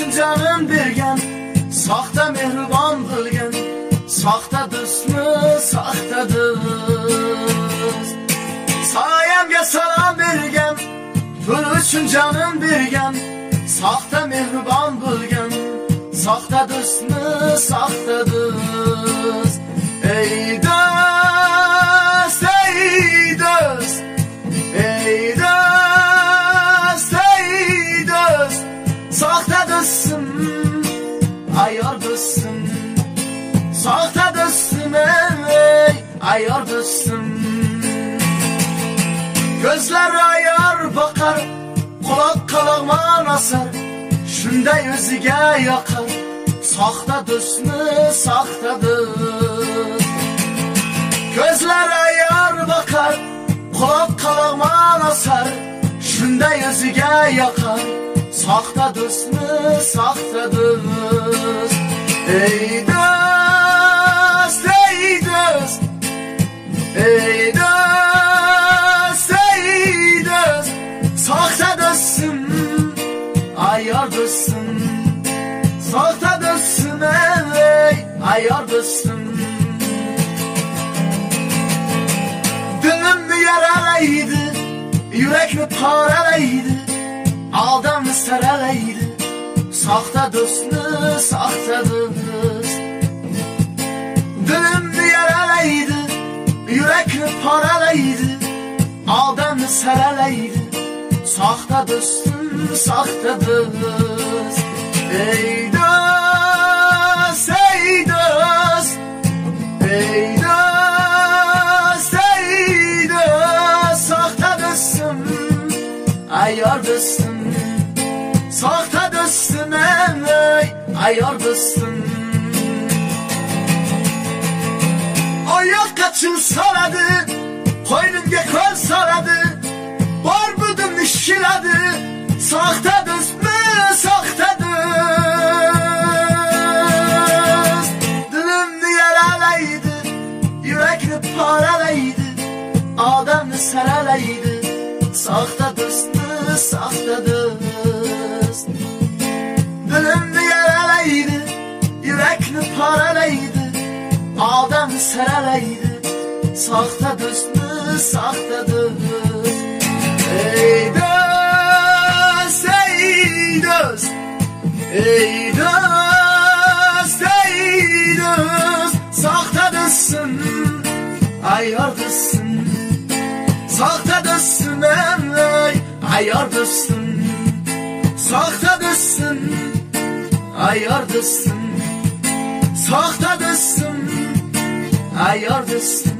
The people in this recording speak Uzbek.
uchun canım bergan, soxta mehribon bo'lgan, soxta do'stmi, soxta do'st. Soyamga salom bergan, pul uchun canım bergan, soxta mehribon bo'lgan, soxta do'stmi, soxta do'st. Ey do'st, ey do'st, ey do'st, ey do'st, soxta do'stim, ayyor do'stim, soxta do'stim, ey ayyor do'stim. Gözler ayar bakar, quloq qalog'man asar, shunday o'ziga yoqar, soxta do'stmi, soxta do'st. Gözler ayar bakar, quloq qalog'man asar, shunday o'ziga yoqar, soxta do'stmi, soxta do'st. Ey do'st, ey do'st, ey do'st, ey do'st, soxta do'stim, ayyor do'stim, soxta do'stim, ey ayyor do'stim. Dilimni yaralaydi, yurakni poralaydi, aldamni saralaydi, soxta do'stni, soxta do'st. Dilimni yaralaydi, yurakni poralaydi, aldamni saralaydi, soxta do'stim, soxta do'st. Ey do'st, ey do'st, ey do'st, ey do'st, soxta do'stim, ayyor do'stim, soxta do'stim, ey ayyor do'stim. Oyoqqa chul soladi, qo'ynimga qo'l soladi, bor budimni shiladi, soxta do'stmi, soxta do'st. Dilimni yaralaydi, yurakni poralaydi, odamni saralaydi, soxta do'stmi, soxta do'st. Dilimni yaralaydi, yurakni poralaydi, odamni saralaydi, soxta do'stmi, soxta do'st. Ey do'st, ey do'st, ey do'st, ey do'st, soxta do'stim, ayyor do'stim, soxta do'stim, ey ayyor do'stim, soxta do'stim, ayyor do'stim, soxta do'stim, ayyor do'stim.